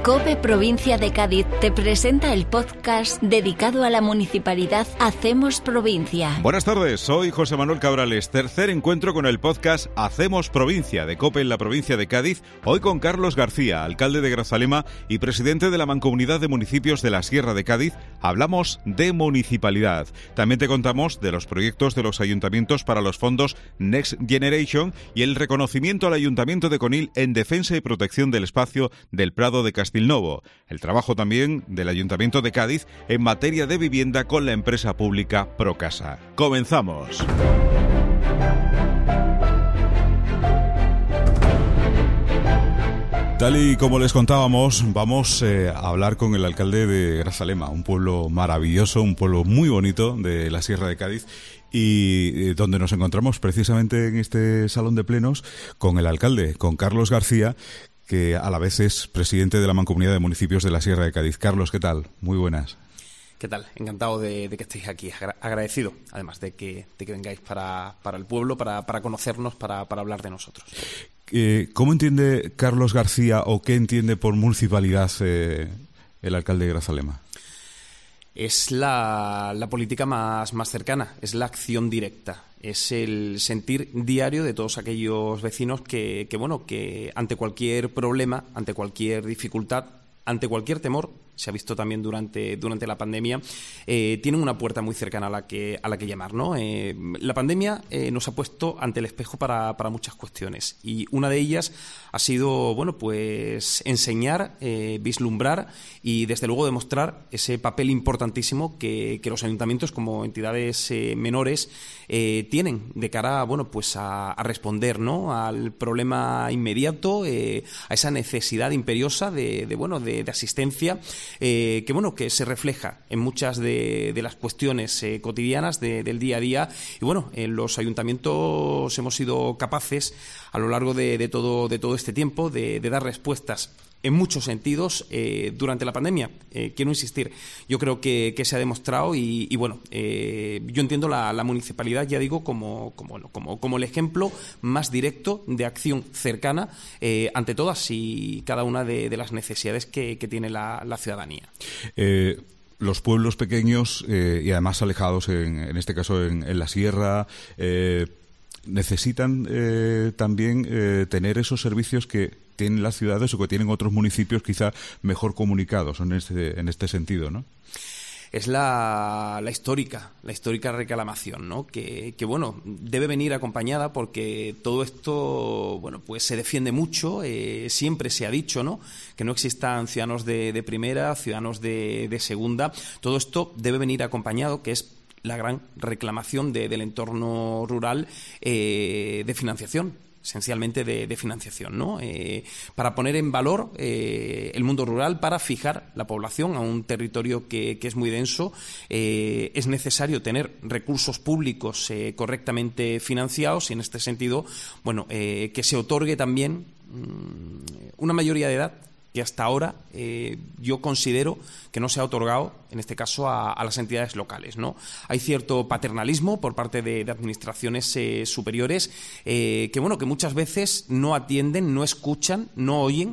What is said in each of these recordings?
COPE Provincia de Cádiz te presenta el podcast dedicado a la municipalidad Hacemos Provincia. Buenas tardes, soy José Manuel Cabrales. Tercer encuentro con el podcast Hacemos Provincia de COPE en la provincia de Cádiz. Hoy con Carlos García, alcalde de Grazalema y presidente de la Mancomunidad de Municipios de la Sierra de Cádiz. Hablamos de municipalidad. También te contamos de los proyectos de los ayuntamientos para los fondos Next Generation y el reconocimiento al Ayuntamiento de Conil en defensa y protección del espacio del Prado de Castilnovo. El trabajo también del Ayuntamiento de Cádiz en materia de vivienda con la empresa pública Procasa. ¡Comenzamos! Tal y como les contábamos, vamos a hablar con el alcalde de Grazalema, un pueblo maravilloso, un pueblo muy bonito de la Sierra de Cádiz, y donde nos encontramos precisamente en este salón de plenos con el alcalde, con Carlos García, que a la vez es presidente de la Mancomunidad de Municipios de la Sierra de Cádiz. Carlos, ¿qué tal? Muy buenas. ¿Qué tal? Encantado de que estéis aquí. Agradecido, además, de que vengáis para el pueblo, para conocernos, para hablar de nosotros. ¿Cómo entiende Carlos García o qué entiende por municipalidad el alcalde de Grazalema? Es la política más cercana, es la acción directa, es el sentir diario de todos aquellos vecinos que ante cualquier problema, ante cualquier dificultad, ante cualquier temor, se ha visto también durante la pandemia, tienen una puerta muy cercana a la que llamar, ¿no? La pandemia nos ha puesto ante el espejo para muchas cuestiones, y una de ellas ha sido, enseñar, vislumbrar y desde luego demostrar ese papel importantísimo que los ayuntamientos como entidades menores tienen de cara a responder, ¿no?, al problema inmediato, a esa necesidad imperiosa de asistencia que se refleja en muchas de las cuestiones cotidianas del día a día. Y en los ayuntamientos hemos sido capaces a lo largo de todo este tiempo de dar respuestas en muchos sentidos durante la pandemia. Quiero insistir, yo creo que se ha demostrado yo entiendo la municipalidad, ya digo, como el ejemplo más directo de acción cercana ante todas y cada una de las necesidades que tiene la ciudadanía. Los pueblos pequeños y además alejados, en este caso en la sierra, necesitan también tener esos servicios que tienen las ciudades o que tienen otros municipios quizá mejor comunicados en este sentido, ¿no? Es la histórica reclamación, ¿no? Que debe venir acompañada, porque todo esto, se defiende mucho, siempre se ha dicho, ¿no?, que no existan ciudadanos de primera, ciudadanos de segunda. Todo esto debe venir acompañado, que es la gran reclamación del entorno rural, de financiación, esencialmente de financiación, ¿no? Para poner en valor el mundo rural, para fijar la población a un territorio que es muy denso, es necesario tener recursos públicos correctamente financiados, y en este sentido, que se otorgue también una mayoría de edad que hasta ahora yo considero que no se ha otorgado, en este caso, a las entidades locales, ¿no? Hay cierto paternalismo por parte de administraciones superiores que muchas veces no atienden, no escuchan, no oyen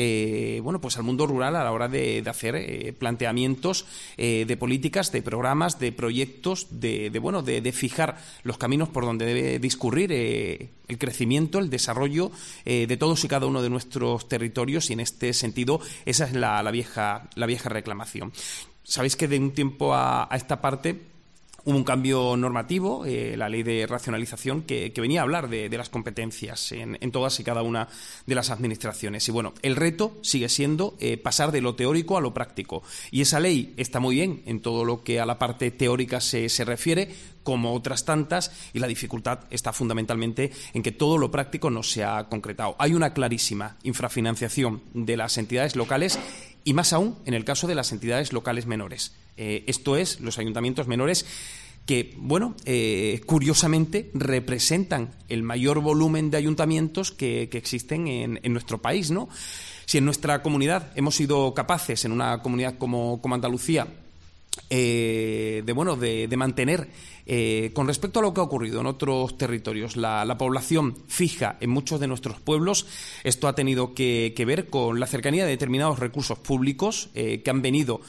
al mundo rural a la hora de hacer planteamientos de políticas, de programas, de proyectos, de fijar los caminos por donde debe discurrir el crecimiento, el desarrollo de todos y cada uno de nuestros territorios, y en este sentido esa es la vieja reclamación. Sabéis que de un tiempo a esta parte hubo un cambio normativo, la ley de racionalización, que venía a hablar de las competencias en todas y cada una de las administraciones. Y el reto sigue siendo pasar de lo teórico a lo práctico. Y esa ley está muy bien en todo lo que a la parte teórica se refiere, como otras tantas, y la dificultad está fundamentalmente en que todo lo práctico no se ha concretado. Hay una clarísima infrafinanciación de las entidades locales, y más aún en el caso de las entidades locales menores. Esto es, los ayuntamientos menores, que, curiosamente representan el mayor volumen de ayuntamientos que existen en nuestro país, ¿no? Si en nuestra comunidad hemos sido capaces, en una comunidad como Andalucía, de mantener, con respecto a lo que ha ocurrido en otros territorios, la población fija en muchos de nuestros pueblos. Esto ha tenido que ver con la cercanía de determinados recursos públicos que han venido,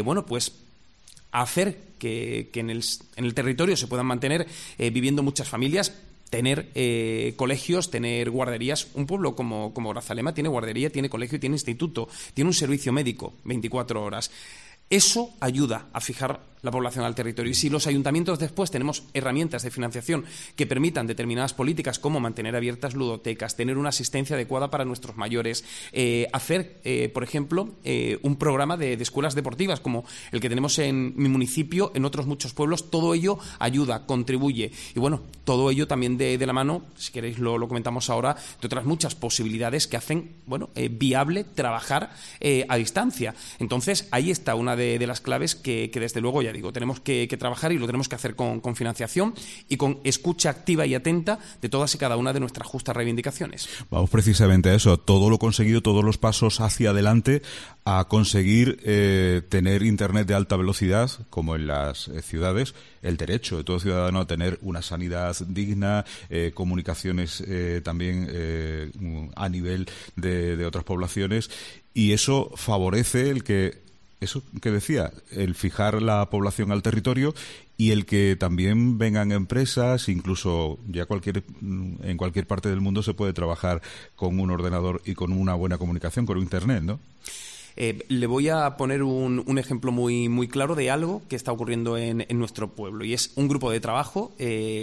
a hacer que en el territorio se puedan mantener viviendo muchas familias, tener colegios, tener guarderías. Un pueblo como Grazalema tiene guardería, tiene colegio y tiene instituto, tiene un servicio médico 24 horas. Eso ayuda a fijar la población al territorio. Y si los ayuntamientos después tenemos herramientas de financiación que permitan determinadas políticas, como mantener abiertas ludotecas, tener una asistencia adecuada para nuestros mayores, hacer, por ejemplo, un programa de escuelas deportivas como el que tenemos en mi municipio, en otros muchos pueblos, todo ello ayuda, contribuye. Y bueno, todo ello también de la mano, si queréis lo comentamos ahora, de otras muchas posibilidades que hacen viable trabajar a distancia. Entonces, ahí está una de las claves que desde luego, ya digo, tenemos que trabajar, y lo tenemos que hacer con financiación y con escucha activa y atenta de todas y cada una de nuestras justas reivindicaciones. Vamos precisamente a eso, todo lo conseguido, todos los pasos hacia adelante a conseguir tener Internet de alta velocidad, como en las ciudades, el derecho de todo ciudadano a tener una sanidad digna, comunicaciones también a nivel de otras poblaciones, y eso favorece eso que decía, el fijar la población al territorio, y el que también vengan empresas, incluso ya en cualquier parte del mundo se puede trabajar con un ordenador y con una buena comunicación, con Internet, ¿no? Le voy a poner un ejemplo muy, muy claro de algo que está ocurriendo en nuestro pueblo, y es un grupo de trabajo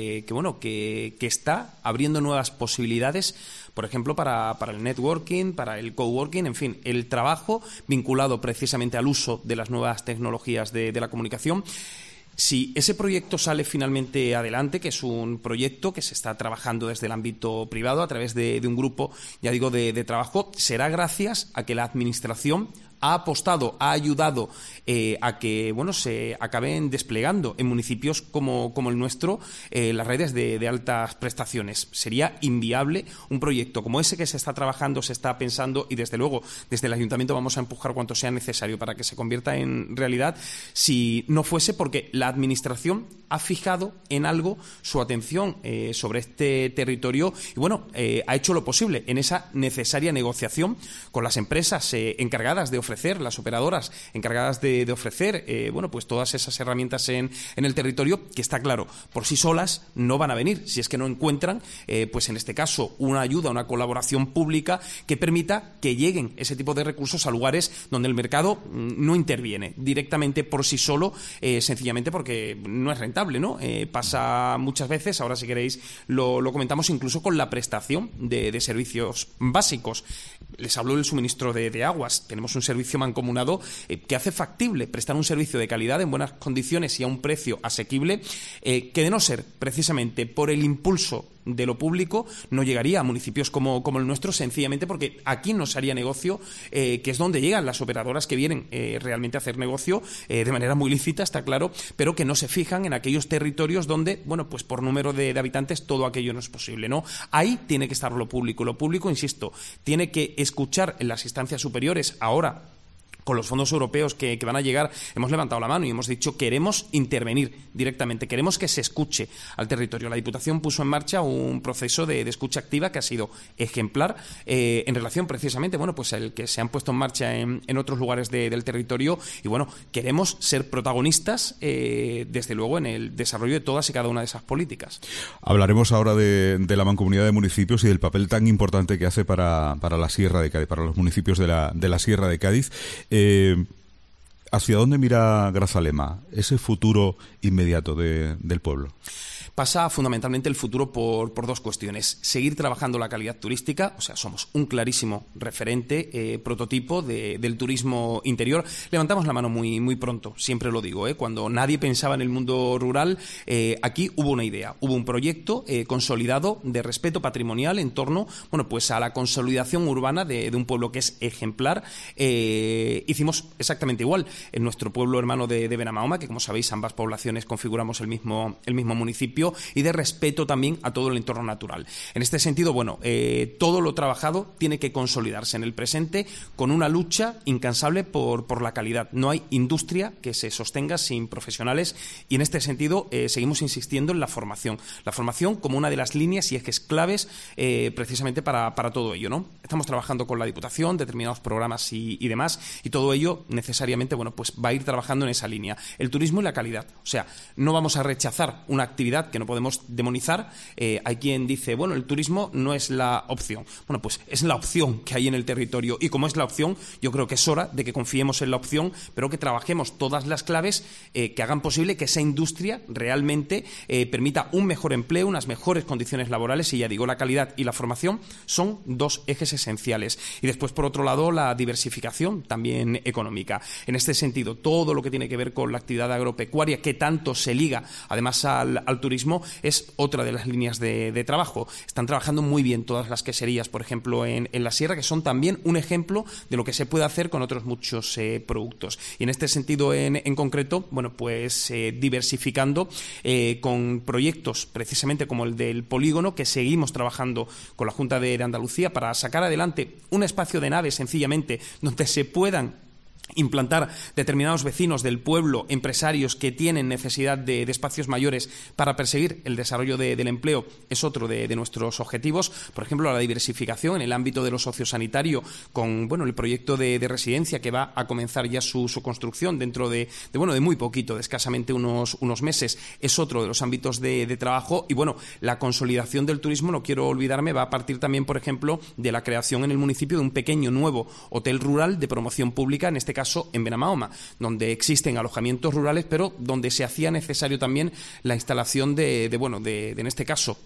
que está abriendo nuevas posibilidades, por ejemplo, para el networking, para el coworking, en fin, el trabajo vinculado precisamente al uso de las nuevas tecnologías de la comunicación. Si ese proyecto sale finalmente adelante, que es un proyecto que se está trabajando desde el ámbito privado a través de un grupo, ya digo, de trabajo, será gracias a que la Administración ha apostado, ha ayudado a que se acaben desplegando en municipios como el nuestro las redes de altas prestaciones. Sería inviable un proyecto como ese que se está trabajando, se está pensando, y desde luego desde el Ayuntamiento vamos a empujar cuanto sea necesario para que se convierta en realidad, si no fuese porque la Administración ha fijado en algo su atención sobre este territorio y ha hecho lo posible en esa necesaria negociación con las empresas encargadas de ofrecer, las operadoras encargadas de ofrecer todas esas herramientas en el territorio, que está claro, por sí solas no van a venir si es que no encuentran en este caso una ayuda, una colaboración pública que permita que lleguen ese tipo de recursos a lugares donde el mercado no interviene directamente por sí solo, sencillamente porque no es rentable, ¿no? Pasa muchas veces, ahora si queréis lo comentamos, incluso con la prestación de servicios básicos. Les hablo del suministro de aguas. Tenemos un servicio mancomunado que hace factible prestar un servicio de calidad en buenas condiciones y a un precio asequible, que de no ser precisamente por el impulso de lo público no llegaría a municipios como el nuestro, sencillamente porque aquí no se haría negocio, que es donde llegan las operadoras que vienen realmente a hacer negocio de manera muy lícita, está claro, pero que no se fijan en aquellos territorios donde, por número de habitantes todo aquello no es posible, ¿no? Ahí tiene que estar lo público. Lo público, insisto, tiene que escuchar en las instancias superiores. Ahora, con los fondos europeos que van a llegar, hemos levantado la mano y hemos dicho queremos intervenir directamente, queremos que se escuche al territorio. La Diputación puso en marcha un proceso de escucha activa que ha sido ejemplar en relación precisamente, el que se han puesto en marcha en otros lugares del territorio, y queremos ser protagonistas desde luego en el desarrollo de todas y cada una de esas políticas. Hablaremos ahora de la Mancomunidad de Municipios y del papel tan importante que hace para la Sierra de Cádiz, para los municipios de la Sierra de Cádiz. ¿Hacia dónde mira Grazalema, ese futuro inmediato del pueblo? Pasa fundamentalmente el futuro por dos cuestiones. Seguir trabajando la calidad turística, o sea, somos un clarísimo referente, prototipo del turismo interior. Levantamos la mano muy, muy pronto, siempre lo digo, cuando nadie pensaba en el mundo rural, aquí hubo una idea, hubo un proyecto consolidado de respeto patrimonial en torno, a la consolidación urbana de un pueblo que es ejemplar. Hicimos exactamente igual en nuestro pueblo hermano de Benamahoma, que como sabéis ambas poblaciones configuramos el mismo municipio. territorio y de respeto también a todo el entorno natural. En este sentido, bueno, todo lo trabajado tiene que consolidarse en el presente con una lucha incansable por la calidad. No hay industria que se sostenga sin profesionales y en este sentido seguimos insistiendo en la formación. La formación como una de las líneas y ejes claves precisamente para todo ello, ¿no? Estamos trabajando con la Diputación, determinados programas y demás, y todo ello necesariamente, bueno, pues va a ir trabajando en esa línea. El turismo y la calidad. O sea, no vamos a rechazar una actividad que no podemos demonizar. Hay quien dice, bueno, el turismo no es la opción. Bueno, pues es la opción que hay en el territorio y como es la opción, yo creo que es hora de que confiemos en la opción, pero que trabajemos todas las claves que hagan posible que esa industria realmente permita un mejor empleo, unas mejores condiciones laborales y ya digo, la calidad y la formación son dos ejes esenciales. Y después, por otro lado, la diversificación también económica. En este sentido, todo lo que tiene que ver con la actividad agropecuaria, que tanto se liga además al turismo, es otra de las líneas de trabajo. Están trabajando muy bien todas las queserías, por ejemplo, en la sierra, que son también un ejemplo de lo que se puede hacer con otros muchos productos. Y en este sentido, en concreto, bueno, pues diversificando con proyectos precisamente como el del polígono, que seguimos trabajando con la Junta de Andalucía para sacar adelante un espacio de nave sencillamente donde se puedan implantar determinados vecinos del pueblo, empresarios que tienen necesidad de espacios mayores para perseguir el desarrollo del empleo, es otro de nuestros objetivos. Por ejemplo, la diversificación en el ámbito de lo sociosanitario con, bueno, el proyecto de residencia que va a comenzar ya su construcción dentro de muy poquito, de escasamente unos meses, es otro de los ámbitos de trabajo. Y bueno, la consolidación del turismo, no quiero olvidarme, va a partir también, por ejemplo, de la creación en el municipio de un pequeño nuevo hotel rural de promoción pública, en este caso en Benamahoma, donde existen alojamientos rurales, pero donde se hacía necesario también la instalación de en este caso,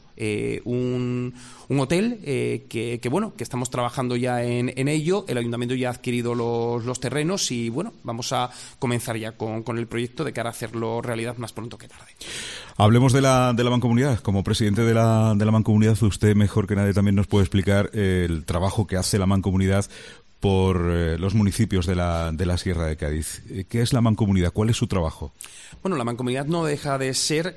un hotel que estamos trabajando ya en ello. El Ayuntamiento ya ha adquirido los terrenos y, bueno, vamos a comenzar ya con el proyecto de cara a hacerlo realidad más pronto que tarde. Hablemos de la Mancomunidad. Como presidente de la Mancomunidad, usted mejor que nadie también nos puede explicar el trabajo que hace la Mancomunidad por los municipios de la Sierra de Cádiz. ¿Qué es la Mancomunidad? ¿Cuál es su trabajo? Bueno, la Mancomunidad no deja de ser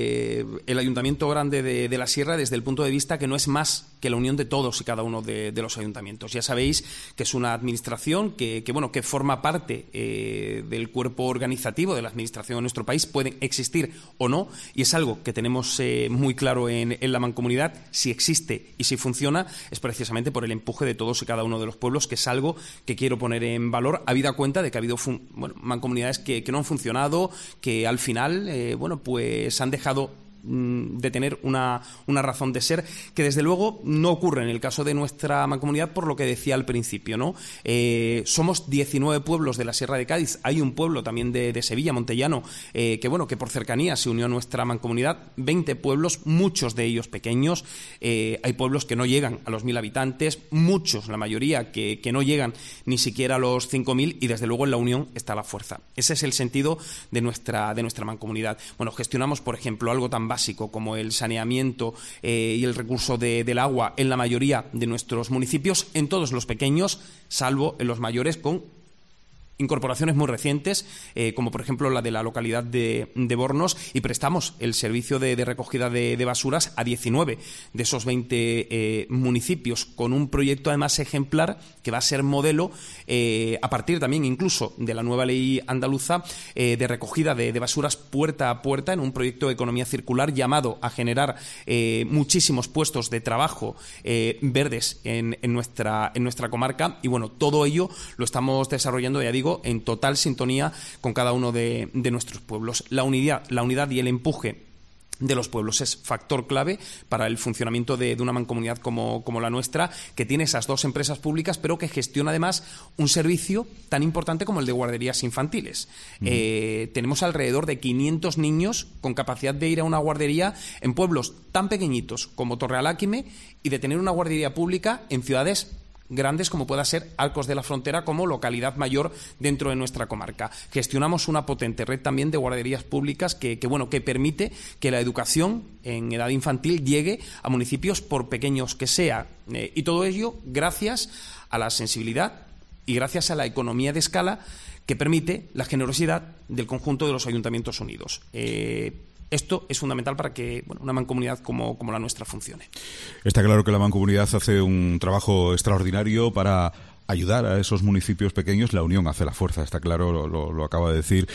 el ayuntamiento grande de la Sierra desde el punto de vista que no es más que la unión de todos y cada uno de los ayuntamientos. Ya sabéis que es una administración que forma parte del cuerpo organizativo de la administración de nuestro país. Pueden existir o no, y es algo que tenemos muy claro en la Mancomunidad. Si existe y si funciona, es precisamente por el empuje de todos y cada uno de los pueblos, que es algo que quiero poner en valor, habida cuenta de que ha habido mancomunidades que no han funcionado, que al final pues han dejado de tener una razón de ser, que desde luego no ocurre en el caso de nuestra mancomunidad, por lo que decía al principio, ¿no? Somos 19 pueblos de la Sierra de Cádiz, hay un pueblo también de Sevilla, Montellano, que por cercanía se unió a nuestra mancomunidad, 20 pueblos, muchos de ellos pequeños, hay pueblos que no llegan a los 1.000 habitantes, muchos, la mayoría, que no llegan ni siquiera a los 5.000, y desde luego en la unión está la fuerza. Ese es el sentido de nuestra mancomunidad. Bueno, gestionamos, por ejemplo, algo tan básico como el saneamiento y el recurso del agua en la mayoría de nuestros municipios, en todos los pequeños, salvo en los mayores, con incorporaciones muy recientes, como por ejemplo la de la localidad de Bornos, y prestamos el servicio de recogida de basuras a 19 de esos 20 municipios, con un proyecto además ejemplar que va a ser modelo a partir también incluso de la nueva ley andaluza de recogida de basuras puerta a puerta, en un proyecto de economía circular llamado a generar muchísimos puestos de trabajo verdes en nuestra comarca. Y bueno, todo ello lo estamos desarrollando, ya digo, en total sintonía con cada uno de nuestros pueblos. La unidad y el empuje de los pueblos es factor clave para el funcionamiento de una mancomunidad como la nuestra, que tiene esas dos empresas públicas, pero que gestiona además un servicio tan importante como el de guarderías infantiles. Tenemos alrededor de 500 niños con capacidad de ir a una guardería en pueblos tan pequeñitos como Torrealáquime, y de tener una guardería pública en ciudades grandes como pueda ser Arcos de la Frontera, como localidad mayor dentro de nuestra comarca. Gestionamos una potente red también de guarderías públicas que permite que la educación en edad infantil llegue a municipios, por pequeños que sea, y todo ello gracias a la sensibilidad y gracias a la economía de escala que permite la generosidad del conjunto de los ayuntamientos unidos. Esto es fundamental para que una mancomunidad como la nuestra funcione. Está claro que la mancomunidad hace un trabajo extraordinario para ayudar a esos municipios pequeños. La unión hace la fuerza, está claro, lo acaba de decir.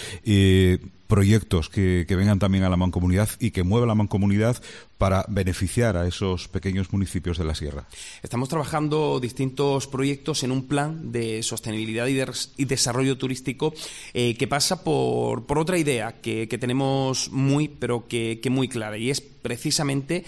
Proyectos que vengan también a la mancomunidad y que mueva la mancomunidad para beneficiar a esos pequeños municipios de la sierra. Estamos trabajando distintos proyectos en un plan de sostenibilidad y desarrollo turístico que pasa por otra idea que tenemos pero que muy clara, y es precisamente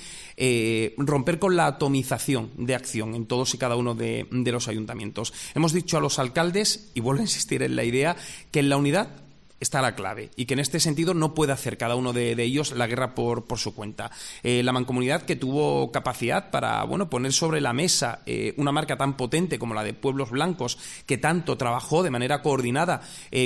romper con la atomización de acción en todos y cada uno de los ayuntamientos. Hemos dicho a los alcaldes, y vuelvo a insistir en la idea, que en la unidad está la clave, y que en este sentido no puede hacer cada uno de ellos la guerra por su cuenta. La mancomunidad, que tuvo capacidad para poner sobre la mesa una marca tan potente como la de Pueblos Blancos, que tanto trabajó de manera coordinada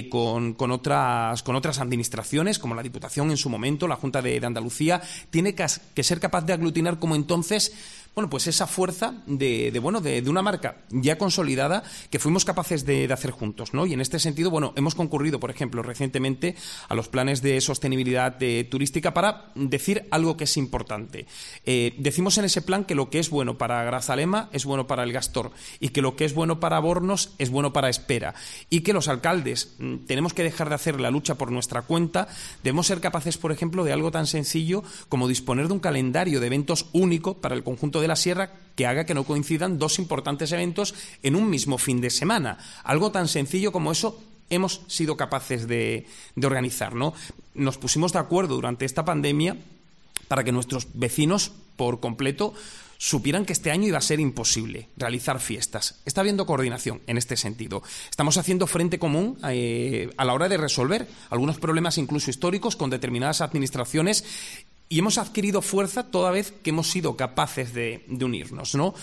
con otras administraciones, como la Diputación en su momento, la Junta de Andalucía, tiene que ser capaz de aglutinar como entonces pues esa fuerza de una marca ya consolidada que fuimos capaces de hacer juntos, ¿no? Y en este sentido, hemos concurrido, por ejemplo, recientemente a los planes de sostenibilidad turística para decir algo que es importante. Decimos en ese plan que lo que es bueno para Grazalema es bueno para el Gastor, y que lo que es bueno para Bornos es bueno para Espera, y que los alcaldes tenemos que dejar de hacer la lucha por nuestra cuenta. Debemos ser capaces, por ejemplo, de algo tan sencillo como disponer de un calendario de eventos único para el conjunto de la sierra, que haga que no coincidan dos importantes eventos en un mismo fin de semana. Algo tan sencillo como eso hemos sido capaces de organizar, ¿no? Nos pusimos de acuerdo durante esta pandemia para que nuestros vecinos por completo supieran que este año iba a ser imposible realizar fiestas. Está habiendo coordinación en este sentido. Estamos haciendo frente común a la hora de resolver algunos problemas incluso históricos con determinadas administraciones, y hemos adquirido fuerza toda vez que hemos sido capaces de unirnos, ¿no?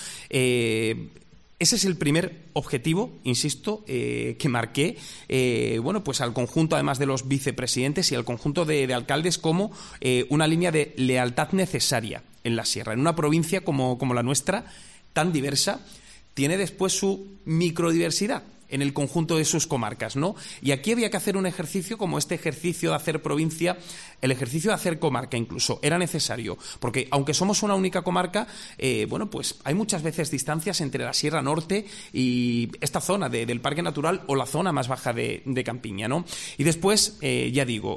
Ese es el primer objetivo, insisto, que marqué, pues al conjunto, además de los vicepresidentes y al conjunto de alcaldes, como una línea de lealtad necesaria en la sierra. En una provincia como la nuestra, tan diversa, tiene después su microdiversidad en el conjunto de sus comarcas, ¿no? Y aquí había que hacer un ejercicio como este ejercicio de hacer provincia, el ejercicio de hacer comarca incluso, era necesario, porque aunque somos una única comarca, pues hay muchas veces distancias entre la Sierra Norte y esta zona del Parque Natural o la zona más baja de Campiña, ¿no? Y después, ya digo,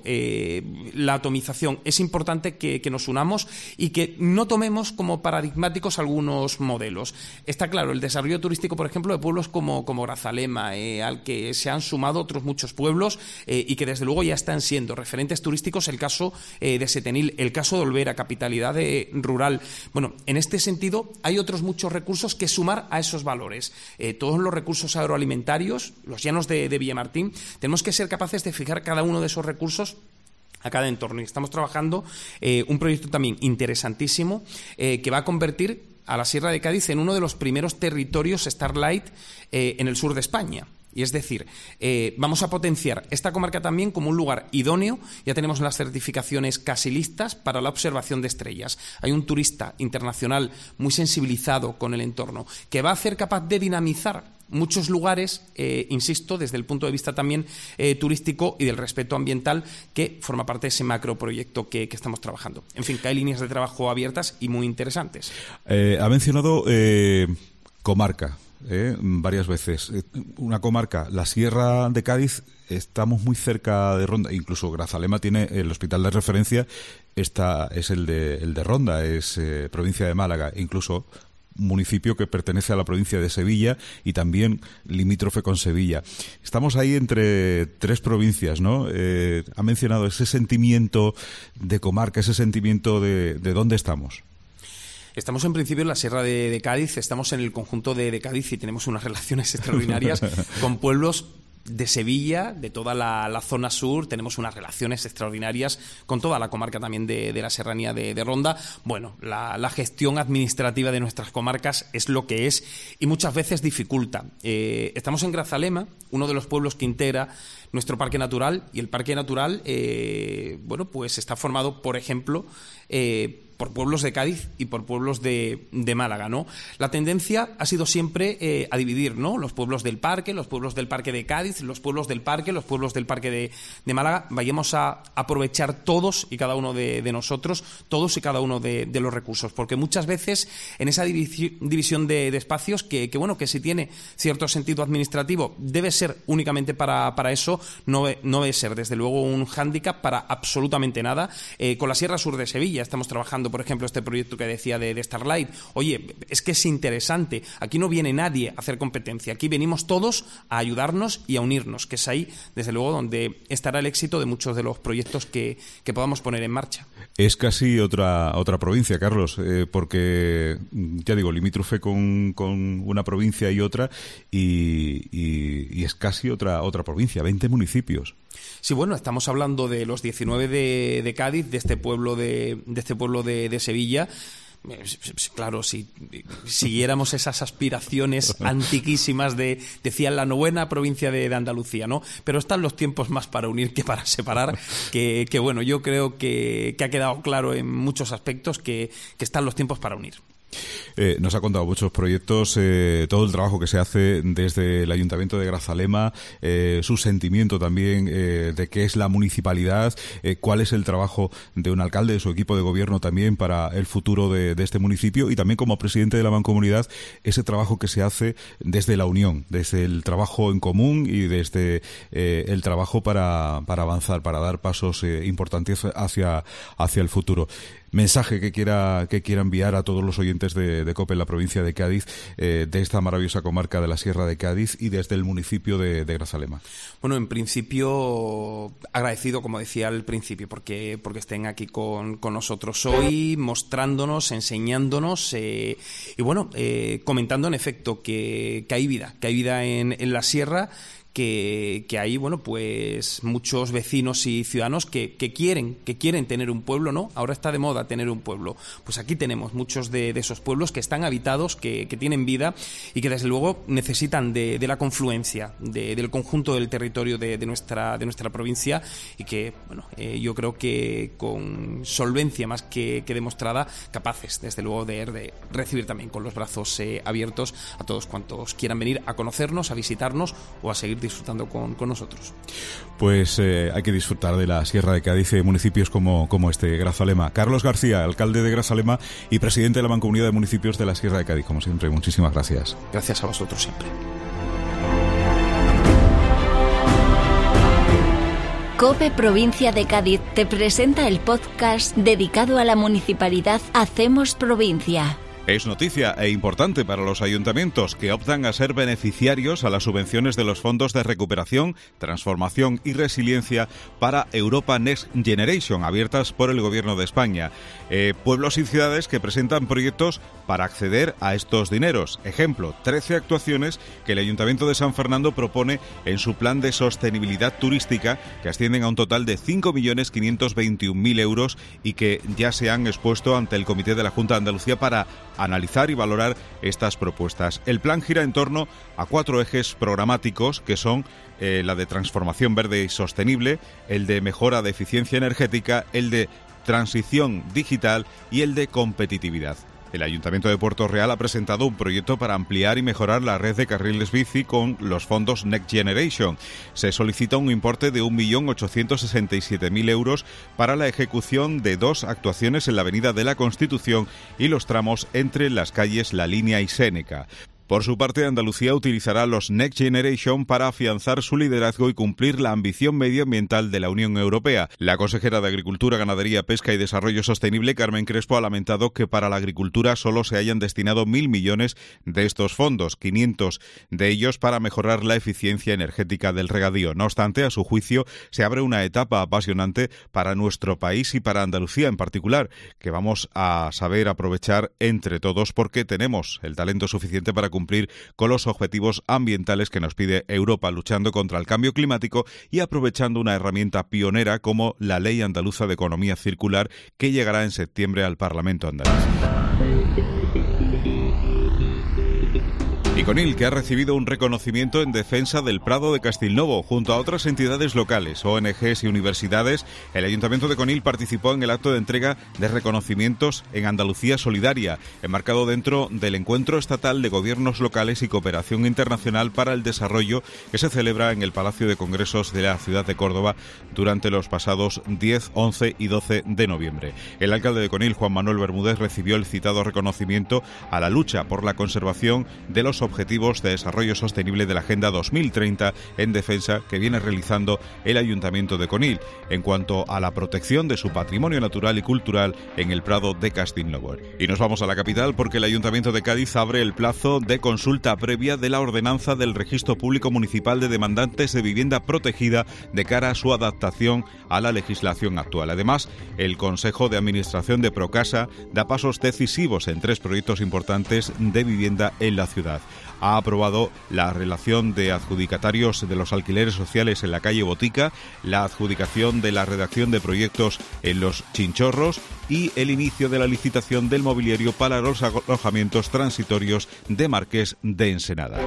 la atomización. Es importante que nos unamos y que no tomemos como paradigmáticos algunos modelos. Está claro, el desarrollo turístico, por ejemplo, de pueblos como Grazalema, al que se han sumado otros muchos pueblos y que desde luego ya están siendo referentes turísticos, el caso de Setenil, el caso de Olvera, capitalidad rural. En este sentido hay otros muchos recursos que sumar a esos valores. Todos los recursos agroalimentarios, los llanos de Villamartín, tenemos que ser capaces de fijar cada uno de esos recursos a cada entorno. Y estamos trabajando un proyecto también interesantísimo que va a convertir a la Sierra de Cádiz en uno de los primeros territorios Starlight en el sur de España. Y es decir, vamos a potenciar esta comarca también como un lugar idóneo. Ya tenemos las certificaciones casi listas para la observación de estrellas. Hay un turista internacional muy sensibilizado con el entorno que va a ser capaz de dinamizar muchos lugares, insisto, desde el punto de vista también turístico y del respeto ambiental, que forma parte de ese macroproyecto que estamos trabajando. En fin, que hay líneas de trabajo abiertas y muy interesantes. Ha mencionado comarca varias veces. Una comarca, la Sierra de Cádiz, estamos muy cerca de Ronda. Incluso Grazalema tiene el hospital de referencia, es el de Ronda, es provincia de Málaga. Incluso municipio que pertenece a la provincia de Sevilla y también limítrofe con Sevilla. Estamos ahí entre tres provincias, ¿no? Ha mencionado ese sentimiento de comarca, ese sentimiento de dónde estamos. Estamos en principio en la Sierra de Cádiz, estamos en el conjunto de Cádiz y tenemos unas relaciones extraordinarias con pueblos de Sevilla, de toda la zona sur. Tenemos unas relaciones extraordinarias con toda la comarca también de la serranía de Ronda. La gestión administrativa de nuestras comarcas es lo que es y muchas veces dificulta. Estamos en Grazalema, uno de los pueblos que integra nuestro parque natural, y el parque natural pues está formado, por ejemplo, por pueblos de Cádiz y por pueblos de Málaga, ¿no? La tendencia ha sido siempre a dividir, ¿no? Los pueblos del parque de Cádiz, los pueblos del parque de Málaga. Vayamos a aprovechar todos y cada uno de nosotros, todos y cada uno de los recursos, porque muchas veces en esa división de espacios, que si tiene cierto sentido administrativo, debe ser únicamente para eso, no debe ser, desde luego, un hándicap para absolutamente nada. Con la Sierra Sur de Sevilla estamos trabajando, por ejemplo, este proyecto que decía de Starlight. Oye, es que es interesante. Aquí no viene nadie a hacer competencia. Aquí venimos todos a ayudarnos y a unirnos, que es ahí, desde luego, donde estará el éxito de muchos de los proyectos que podamos poner en marcha. Es casi otra provincia, Carlos, porque, ya digo, limítrofe con una provincia y otra, y es casi otra provincia, 20 municipios. Sí, bueno, estamos hablando de los 19 de Cádiz, de este pueblo de Sevilla. Claro, si siguiéramos esas aspiraciones antiquísimas decían la novena provincia de Andalucía, ¿no? Pero están los tiempos más para unir que para separar, que bueno, yo creo que ha quedado claro en muchos aspectos que están los tiempos para unir. Nos ha contado muchos proyectos, todo el trabajo que se hace desde el Ayuntamiento de Grazalema, su sentimiento también de qué es la municipalidad, cuál es el trabajo de un alcalde, de su equipo de gobierno también para el futuro de este municipio, y también como presidente de la Mancomunidad, ese trabajo que se hace desde la unión, desde el trabajo en común y desde el trabajo para avanzar, para dar pasos importantes hacia el futuro. Mensaje que quiera enviar a todos los oyentes de COPE en la provincia de Cádiz, de esta maravillosa comarca de la Sierra de Cádiz y desde el municipio de Grazalema. Bueno, en principio agradecido, como decía al principio, porque estén aquí con nosotros hoy, mostrándonos, enseñándonos y bueno, comentando en efecto que hay vida en la sierra. Que hay, bueno, pues muchos vecinos y ciudadanos que quieren tener un pueblo, ¿no? Ahora está de moda tener un pueblo. Pues aquí tenemos muchos de esos pueblos que están habitados, que tienen vida y que desde luego necesitan de la confluencia del conjunto del territorio de nuestra provincia, y que, bueno, yo creo que con solvencia más que demostrada, capaces desde luego de recibir también con los brazos abiertos a todos cuantos quieran venir a conocernos, a visitarnos o a seguir disfrutando con nosotros. Pues hay que disfrutar de la Sierra de Cádiz, municipios como este, Grazalema. Carlos García, alcalde de Grazalema y presidente de la Mancomunidad de Municipios de la Sierra de Cádiz, como siempre, muchísimas gracias. Gracias a vosotros siempre. COPE Provincia de Cádiz te presenta el podcast dedicado a la municipalidad Hacemos Provincia. Es noticia e importante para los ayuntamientos que optan a ser beneficiarios a las subvenciones de los fondos de recuperación, transformación y resiliencia para Europa Next Generation, abiertas por el Gobierno de España. Pueblos y ciudades que presentan proyectos para acceder a estos dineros. Ejemplo, 13 actuaciones que el Ayuntamiento de San Fernando propone en su plan de sostenibilidad turística, que ascienden a un total de 5.521.000 euros y que ya se han expuesto ante el Comité de la Junta de Andalucía para analizar y valorar estas propuestas. El plan gira en torno a 4 ejes programáticos, que son la de transformación verde y sostenible, el de mejora de eficiencia energética, el de transición digital y el de competitividad. El Ayuntamiento de Puerto Real ha presentado un proyecto para ampliar y mejorar la red de carriles bici con los fondos Next Generation. Se solicita un importe de 1.867.000 euros para la ejecución de 2 actuaciones en la Avenida de la Constitución y los tramos entre las calles La Línea y Séneca. Por su parte, Andalucía utilizará los Next Generation para afianzar su liderazgo y cumplir la ambición medioambiental de la Unión Europea. La consejera de Agricultura, Ganadería, Pesca y Desarrollo Sostenible, Carmen Crespo, ha lamentado que para la agricultura solo se hayan destinado 1.000 millones de estos fondos, 500 de ellos para mejorar la eficiencia energética del regadío. No obstante, a su juicio, se abre una etapa apasionante para nuestro país y para Andalucía en particular, que vamos a saber aprovechar entre todos porque tenemos el talento suficiente para cumplir con los objetivos ambientales que nos pide Europa, luchando contra el cambio climático y aprovechando una herramienta pionera como la Ley Andaluza de Economía Circular, que llegará en septiembre al Parlamento andaluz. Y Conil, que ha recibido un reconocimiento en defensa del Prado de Castilnovo, junto a otras entidades locales, ONGs y universidades. El Ayuntamiento de Conil participó en el acto de entrega de reconocimientos en Andalucía Solidaria, enmarcado dentro del Encuentro Estatal de Gobiernos Locales y Cooperación Internacional para el Desarrollo, que se celebra en el Palacio de Congresos de la ciudad de Córdoba durante los pasados 10, 11 y 12 de noviembre. El alcalde de Conil, Juan Manuel Bermúdez, recibió el citado reconocimiento a la lucha por la conservación de los Objetivos de Desarrollo Sostenible de la Agenda 2030 en defensa que viene realizando el Ayuntamiento de Conil en cuanto a la protección de su patrimonio natural y cultural en el Prado de Castilnovo. Y nos vamos a la capital porque el Ayuntamiento de Cádiz abre el plazo de consulta previa de la ordenanza del Registro Público Municipal de Demandantes de Vivienda Protegida de cara a su adaptación a la legislación actual. Además, el Consejo de Administración de Procasa da pasos decisivos en 3 proyectos importantes de vivienda en la ciudad. Ha aprobado la relación de adjudicatarios de los alquileres sociales en la calle Botica, la adjudicación de la redacción de proyectos en los Chinchorros y el inicio de la licitación del mobiliario para los alojamientos transitorios de Marqués de Ensenada.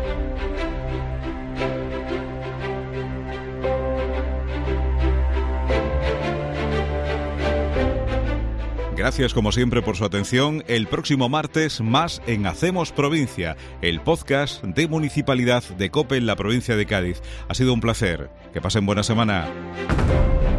Gracias como siempre por su atención. El próximo martes más en Hacemos Provincia, el podcast de Municipalidad de COPE en la provincia de Cádiz. Ha sido un placer. Que pasen buena semana.